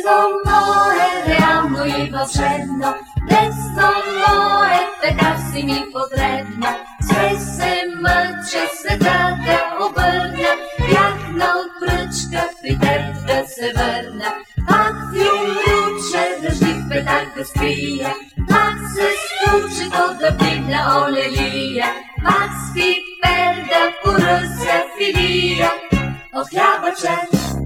Детство мое, реално и вълшебно, детство мое, така си ми потребно. Все се мъча света да обърна, бях на отпръчка при теб да се върна. Пак фюмруче, дъжди в петак да скрия, пак се случи то да бигна олелия, пак с пипер да поръся филия от хлябаче.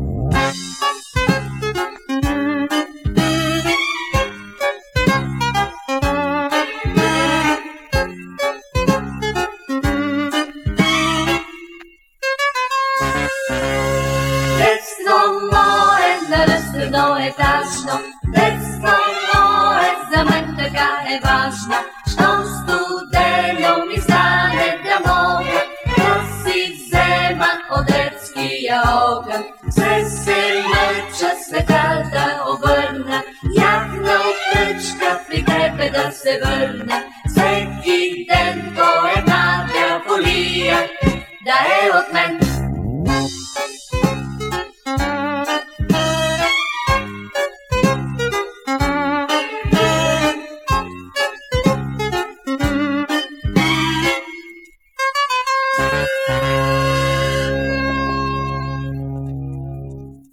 Детство мое, наръстено етажно, детство мое, за мен така е важно. Щом студено ми стане да мога да си взема от детския огън. Все се мъча света да обърна, яхна отпръчка при тебе да се върна. Всеки ден по една дяволия да е от мен.